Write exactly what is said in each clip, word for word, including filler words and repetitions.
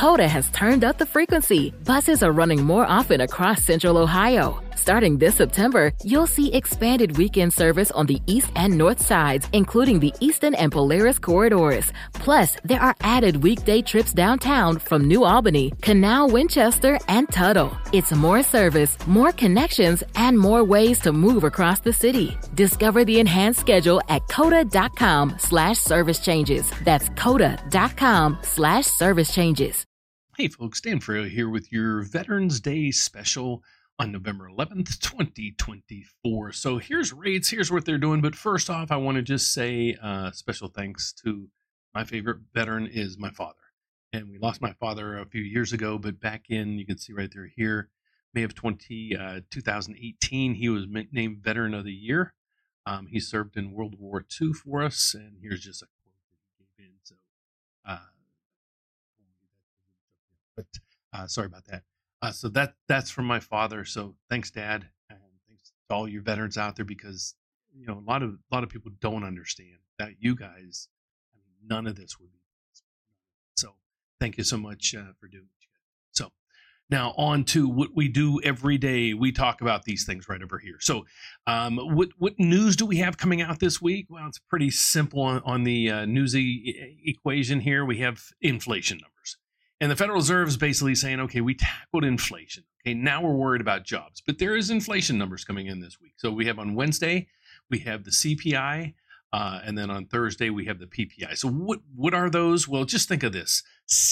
Coda has turned up the frequency. Buses are running more often across Central Ohio. Starting this September, you'll see expanded weekend service on the east and north sides, including the Eastern and Polaris corridors. Plus, there are added weekday trips downtown from New Albany, Canal, Winchester, and Tuttle. It's more service, more connections, and more ways to move across the city. Discover the enhanced schedule at coda.com slash service changes. That's coda.com slash service changes. Hey folks, Dan Ferreira here with your Veterans Day special on November eleventh, twenty twenty-four. So here's rates, here's what they're doing. But first off, I want to just say uh, special thanks to my favorite veteran is my father. And we lost my father a few years ago, but back in, you can see right there here, May of twenty, uh, two thousand eighteen, he was named Veteran of the Year. Um, he served in World War Two for us, and here's just a quote that he gave in. So, uh, but uh, sorry about that. Uh, so that that's from my father. So thanks, Dad, and thanks to all your veterans out there, because you know a lot of a lot of people don't understand that you guys, I mean, none of this would be possible. So thank you so much uh, for doing it. So now on to what we do every day. We talk about these things right over here. So um, what what news do we have coming out this week? Well, it's pretty simple on, on the uh, newsy equation here. We have inflation numbers. And the Federal Reserve is basically saying, okay, we tackled inflation. Okay, now we're worried about jobs. But there is inflation numbers coming in this week. So we have on Wednesday, we have the C P I. Uh, and then on Thursday, we have the P P I. So what, what are those? Well, just think of this.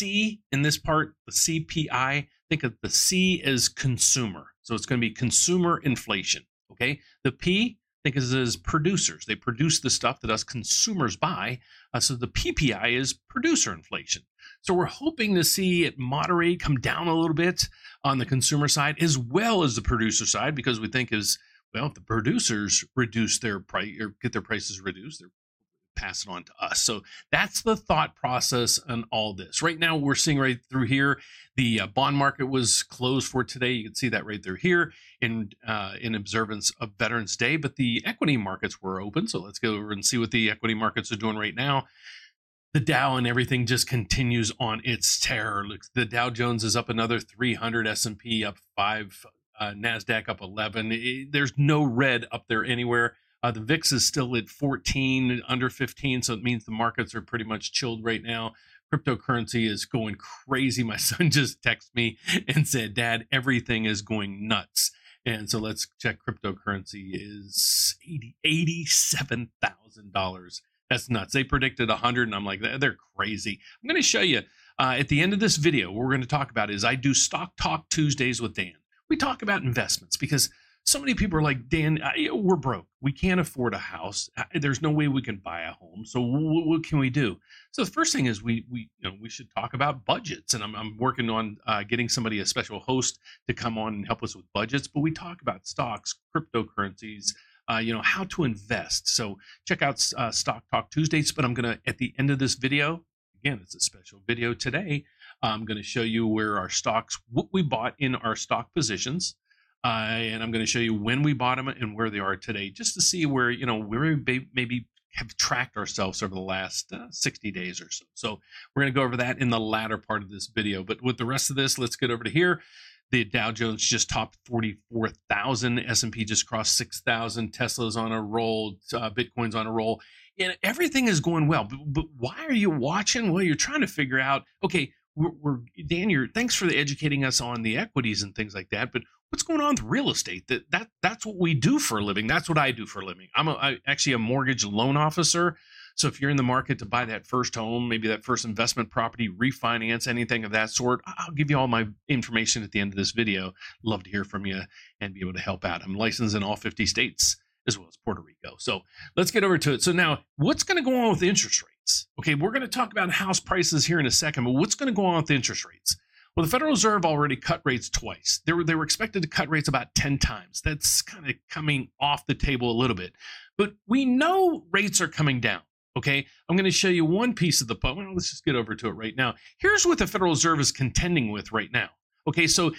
C in this part, the C P I, think of the C as consumer. So it's going to be consumer inflation. Okay, the P, think of it as producers. They produce the stuff that us consumers buy. Uh, so the P P I is producer inflation. So we're hoping to see it moderate, come down a little bit on the consumer side as well as the producer side, because we think is, well, if the producers reduce their price or get their prices reduced, they're passing on to us. So that's the thought process on all this. Right now, we're seeing right through here, the uh, bond market was closed for today. You can see that right through here in uh, in observance of Veterans Day, but the equity markets were open. So let's go over and see what the equity markets are doing right now. The Dow and everything just continues on its tear. Look, the Dow Jones is up another three hundred, S and P up five, uh, NASDAQ up eleven. It, there's no red up there anywhere. Uh, the V I X is still at fourteen, under fifteen, so it means the markets are pretty much chilled right now. Cryptocurrency is going crazy. My son just texted me and said, Dad, everything is going nuts. And so let's check. Cryptocurrency is eighty-seven thousand dollars. That's nuts. They predicted one hundred, and I'm like, they're crazy. I'm going to show you uh, at the end of this video, what we're going to talk about is I do Stock Talk Tuesdays with Dan. We talk about investments because so many people are like, Dan, I, we're broke. We can't afford a house. There's no way we can buy a home. So what, what can we do? So the first thing is we we you know we should talk about budgets. And I'm I'm working on uh, getting somebody, a special host, to come on and help us with budgets. But we talk about stocks, cryptocurrencies, Uh, you know, how to invest. So check out uh, Stock Talk Tuesdays, but I'm going to, at the end of this video, again, it's a special video today, I'm going to show you where our stocks, what we bought in our stock positions, uh, and I'm going to show you when we bought them and where they are today, just to see where, you know, where we maybe have tracked ourselves over the last uh, sixty days or so. So we're going to go over that in the latter part of this video. But with the rest of this, let's get over to here. The Dow Jones just topped forty-four thousand. S and P just crossed six thousand. Tesla's on a roll. Uh, Bitcoin's on a roll. And everything is going well. But, but why are you watching? Well, you're trying to figure out, okay, we're, we're Dan, you're, thanks for educating us on the equities and things like that. But what's going on with real estate? That that That's what we do for a living. That's what I do for a living. I'm a, I, actually a mortgage loan officer. So if you're in the market to buy that first home, maybe that first investment property, refinance, anything of that sort, I'll give you all my information at the end of this video. Love to hear from you and be able to help out. I'm licensed in all fifty states as well as Puerto Rico. So let's get over to it. So now, what's going to go on with interest rates? Okay, we're going to talk about house prices here in a second, but what's going to go on with interest rates? Well, the Federal Reserve already cut rates twice. They were, they were expected to cut rates about ten times. That's kind of coming off the table a little bit. But we know rates are coming down. Okay, I'm going to show you one piece of the puzzle. Well, let's just get over to it right now. Here's what the Federal Reserve is contending with right now. Okay, so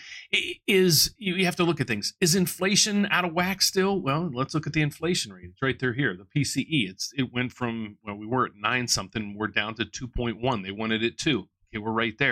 is you have to look at things. Is inflation out of whack still? Well, let's look at the inflation rate. It's right there here, the P C E. It's it went from, well, we were at nine something, we're down to two point one. They wanted it two. Okay, we're right there.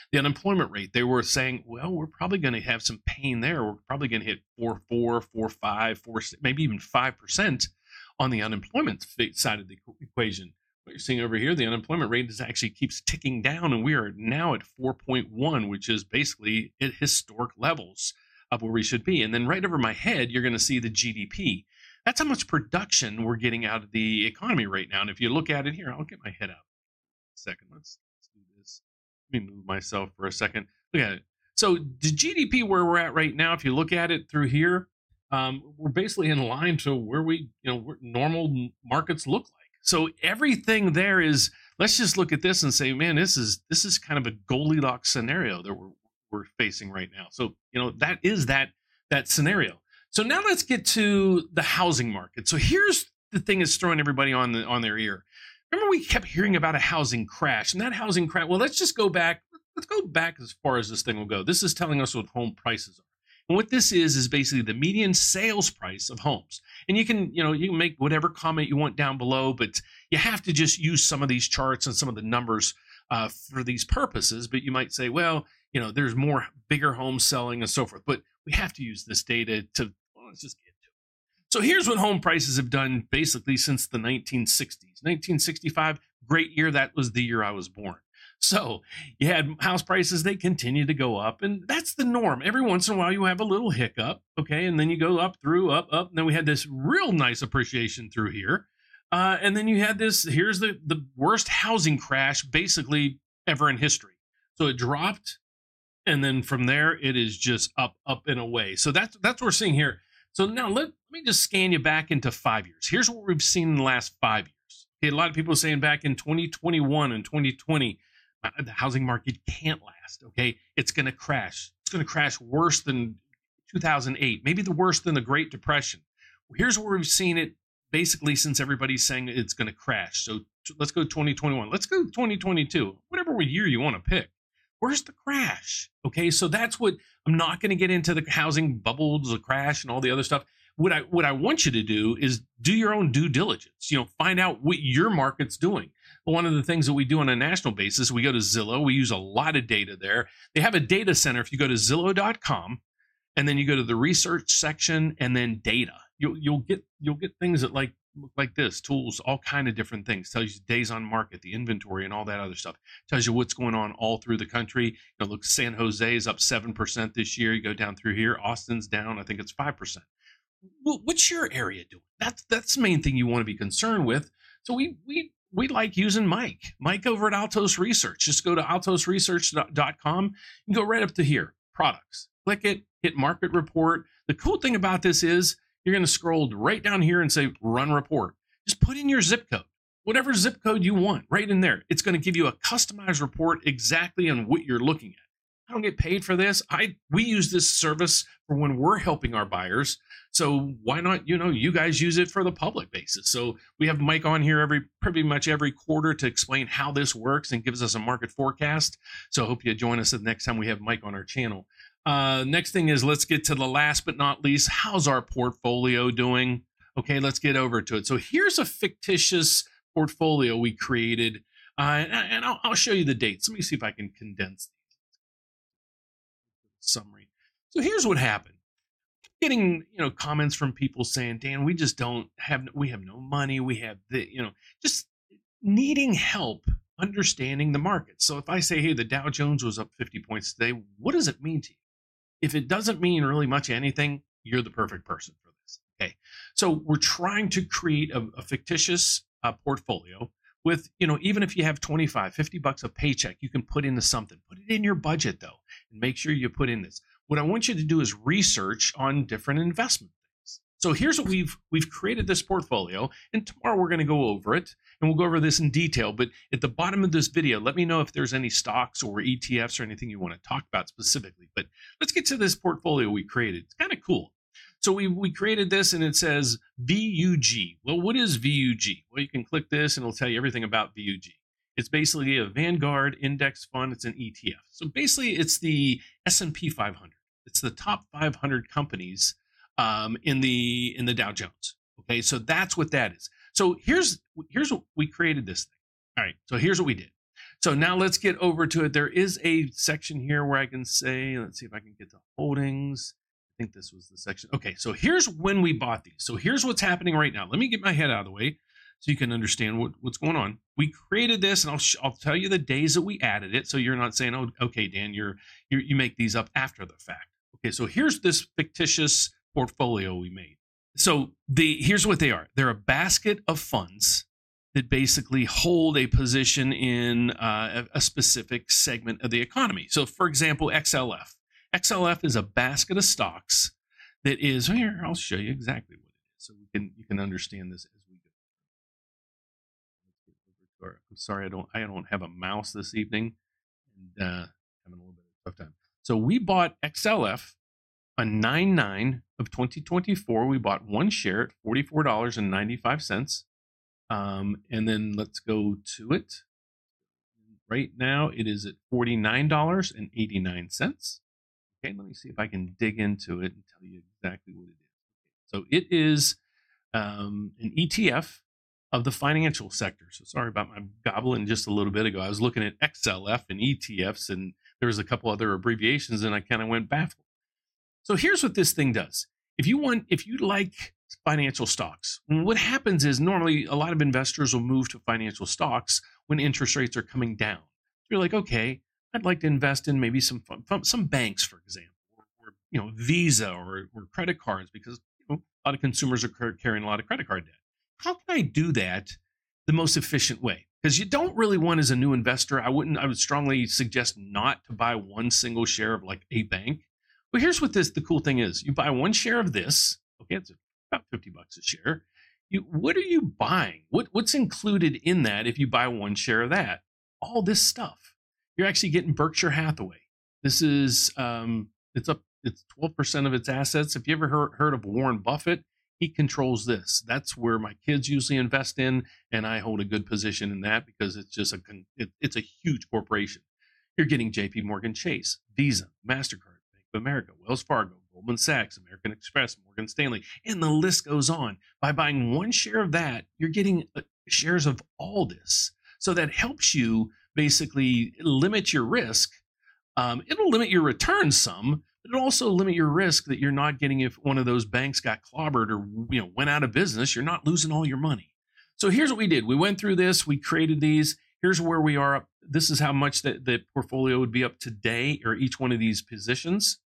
The unemployment rate, they were saying, well, we're probably going to have some pain there. We're probably going to hit four, four, four, five, four, maybe even five percent on the unemployment side of the equation. What you're seeing over here, the unemployment rate is actually keeps ticking down, and we are now at four point one, which is basically at historic levels of where we should be. And then right over my head, you're going to see the G D P. That's how much production we're getting out of the economy right now. And if you look at it here, I'll get my head out. Second, let's, let's do this. Let me move myself for a second. Look at it. So the G D P where we're at right now, if you look at it through here, um, we're basically in line to where we, you know, where normal markets look like. So everything there is. Let's just look at this and say, man, this is this is kind of a Goldilocks scenario that we're we're facing right now. So you know that is that that scenario. So now let's get to the housing market. So here's the thing that's throwing everybody on the on their ear. Remember, we kept hearing about a housing crash, and that housing crash. Well, let's just go back. Let's go back as far as this thing will go. This is telling us what home prices are. And what this is is basically the median sales price of homes. And you can, you know, you can make whatever comment you want down below, but you have to just use some of these charts and some of the numbers uh, for these purposes. But you might say, well, you know, there's more bigger homes selling and so forth. But we have to use this data to, well, let's just get to it. So here's what home prices have done basically since the nineteen sixties. nineteen sixty-five, great year. That was the year I was born. So you had house prices, they continue to go up, and that's the norm. Every once in a while you have a little hiccup, okay, and then you go up, through, up, up, and then we had this real nice appreciation through here. Uh, and then you had this, here's the, the worst housing crash basically ever in history. So it dropped, and then from there it is just up, up and away. So that's, that's what we're seeing here. So now let, let me just scan you back into five years. Here's what we've seen in the last five years. Okay, a lot of people are saying back in twenty twenty-one and twenty twenty, the housing market can't last, okay? It's going to crash. It's going to crash worse than two thousand eight, maybe the worst than the Great Depression. Well, here's where we've seen it basically since everybody's saying it's going to crash. So t- let's go twenty twenty-one. Let's go twenty twenty-two. Whatever year you want to pick. Where's the crash? Okay, so that's what, I'm not going to get into the housing bubbles, the crash, and all the other stuff. What I what I want you to do is do your own due diligence. You know, find out what your market's doing. One of the things that we do on a national basis, we go to Zillow. We use a lot of data there. They have a data center. If you go to Zillow dot com, and then you go to the research section, and then data, you'll you'll get you'll get things that like look like this, tools, all kind of different things. Tells you days on market, the inventory, and all that other stuff. Tells you what's going on all through the country. You know, look, San Jose is up seven percent this year. You go down through here, Austin's down, I think it's five percent. Well, what's your area doing? That's that's the main thing you want to be concerned with. So we we we like using Mike. Mike over at Altos Research. Just go to altos research dot com and go right up to here, products. Click it, hit market report. The cool thing about this is you're going to scroll right down here and say run report. Just put in your zip code, whatever zip code you want, right in there. It's going to give you a customized report exactly on what you're looking at. I don't get paid for this. I we use this service for when we're helping our buyers. So why not, you know, you guys use it for the public basis. So we have Mike on here every pretty much every quarter to explain how this works and gives us a market forecast. So I hope you join us the next time we have Mike on our channel. Uh, next thing is, let's get to the last but not least. How's our portfolio doing? Okay, let's get over to it. So here's a fictitious portfolio we created, uh, and, and I'll, I'll show you the dates. Let me see if I can condense summary. So here's what happened. Getting, you know, comments from people saying, Dan, we just don't have, we have no money. We have the, you know, just needing help understanding the market. So if I say, hey, the Dow Jones was up fifty points today, what does it mean to you? If it doesn't mean really much anything, you're the perfect person for this. Okay. So we're trying to create a, a fictitious uh, portfolio with, you know, even if you have twenty-five, fifty bucks a paycheck, you can put into something. Put it in your budget, though, and make sure you put in this. What I want you to do is research on different investment things. So here's what we've we've created this portfolio, and tomorrow we're going to go over it, and we'll go over this in detail. But at the bottom of this video, let me know if there's any stocks or E T Fs or anything you want to talk about specifically. But let's get to this portfolio we created. It's kind of cool. So we, we created this, and it says V U G. Well, what is V U G? Well, you can click this, and it'll tell you everything about V U G. It's basically a Vanguard index fund. It's an E T F. So basically, it's the S and P five hundred. It's the top five hundred companies um, in the in the Dow Jones. Okay, so that's what that is. So here's here's what we created this thing. All right, so here's what we did. So now let's get over to it. There is a section here where I can say, let's see if I can get to holdings. I think this was the section. Okay, so here's when we bought these. So here's what's happening right now. Let me get my head out of the way so you can understand what, what's going on. We created this, and I'll sh- I'll tell you the days that we added it, so you're not saying, oh, okay, Dan, you're, you're you make these up after the fact. Okay, so here's this fictitious portfolio we made. So the here's what they are. They're a basket of funds that basically hold a position in uh, a, a specific segment of the economy. So, for example, X L F. X L F is a basket of stocks that is here. I'll show you exactly what it is, so we can you can understand this as we go. I'm sorry, I don't I don't have a mouse this evening, and uh, having a little bit of a tough time. So we bought X L F on nine nine of twenty twenty-four. We bought one share at forty-four dollars and ninety-five cents. Um, and then let's go to it. Right now, it is at forty-nine dollars and eighty-nine cents. Okay, let me see if I can dig into it and tell you exactly what it is. So it is um, an E T F of the financial sector. So sorry about my gobbling just a little bit ago. I was looking at X L F and E T Fs, and there was a couple other abbreviations, and I kind of went baffled. So here's what this thing does. If you want, if you like financial stocks, what happens is normally a lot of investors will move to financial stocks when interest rates are coming down. You're like, okay, I'd like to invest in maybe some some banks, for example, or, or you know, Visa or, or credit cards, because you know, a lot of consumers are carrying a lot of credit card debt. How can I do that the most efficient way? Because you don't really want, as a new investor, I wouldn't, I would strongly suggest not to buy one single share of like a bank. But here's what this, the cool thing is. You buy one share of this, okay, it's about fifty bucks a share. You, what are you buying? What, what's included in that if you buy one share of that? All this stuff. You're actually getting Berkshire Hathaway. This is, um, it's up, it's twelve percent of its assets. If you ever heard, heard of Warren Buffett, he controls this. That's where my kids usually invest in, and I hold a good position in that because it's just a, it, it's a huge corporation. You're getting J P Morgan Chase, Visa, MasterCard, Bank of America, Wells Fargo, Goldman Sachs, American Express, Morgan Stanley, and the list goes on. By buying one share of that, you're getting uh, shares of all this. So that helps you basically limit your risk. Um, it'll limit your return some, but it'll also limit your risk that you're not getting, if one of those banks got clobbered or you know went out of business, you're not losing all your money. So here's what we did. We went through this. We created these. Here's where we are up. This is how much that the portfolio would be up today, or each one of these positions.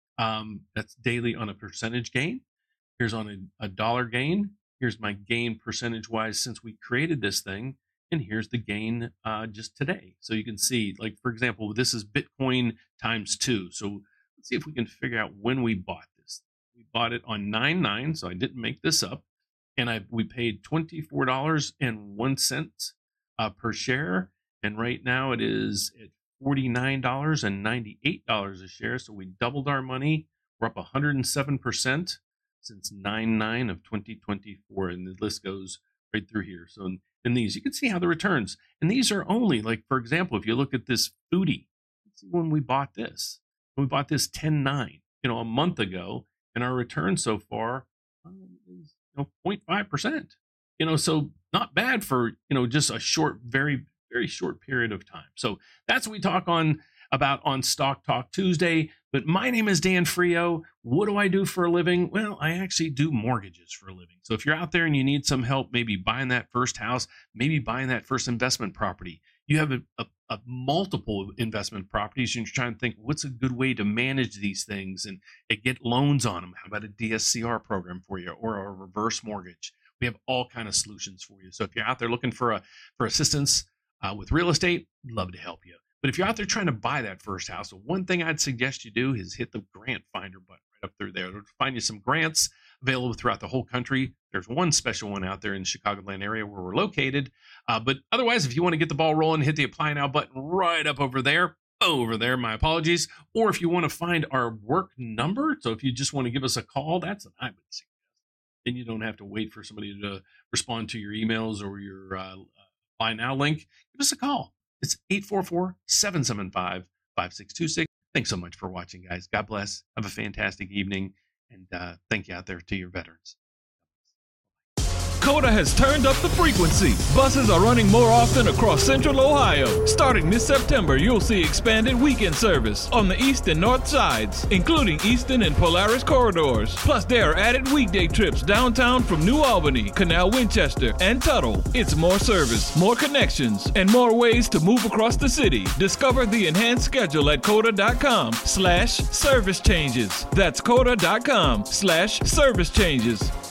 Um, that's daily on a percentage gain. Here's on a, a dollar gain. Here's my gain percentage-wise since we created this thing. And here's the gain uh, just today. So you can see, like, for example, this is Bitcoin times two. So let's see if we can figure out when we bought this. We bought it on nine nine, so I didn't make this up. And I we paid twenty-four dollars and one cent uh, per share. And right now it is at forty-nine dollars and ninety-eight dollars a share. So we doubled our money. We're up one hundred seven percent since nine nine of twenty twenty-four. And the list goes right through here. So in, in these, you can see how the returns, and these are only, like, for example, if you look at this Foodie, let's see when we bought this. We bought this ten nine, you know, a month ago, and our return so far um, is you know zero point five percent. You know, so not bad for, you know, just a short, very, very short period of time. So that's what we talk on about on Stock Talk Tuesday. But my name is Dan Frio. What do I do for a living? Well, I actually do mortgages for a living. So if you're out there and you need some help, maybe buying that first house, maybe buying that first investment property, you have a, a, a multiple investment properties, and you're trying to think, what's a good way to manage these things and, and get loans on them? How about a D S C R program for you, or a reverse mortgage? We have all kind of solutions for you. So if you're out there looking for a for assistance uh, with real estate, love to help you. But if you're out there trying to buy that first house, the one thing I'd suggest you do is hit the grant finder button right up through there. It'll find you some grants available throughout the whole country. There's one special one out there in the Chicagoland area where we're located. Uh, but otherwise, if you want to get the ball rolling, hit the apply now button right up over there. Over there, my apologies. Or if you want to find our work number, so if you just want to give us a call, that's what I would suggest. Then you don't have to wait for somebody to respond to your emails or your uh, apply now link. Give us a call. It's eight four four, seven seven five, five six two six. Thanks so much for watching, guys. God bless. Have a fantastic evening. And uh, thank you out there to your veterans. COTA has turned up the frequency. Buses are running more often across Central Ohio. Starting this September, you'll see expanded weekend service on the east and north sides, including Eastern and Polaris corridors. Plus, there are added weekday trips downtown from New Albany, Canal Winchester, and Tuttle. It's more service, more connections, and more ways to move across the city. Discover the enhanced schedule at COTA.com slash service changes. That's COTA.com slash service changes.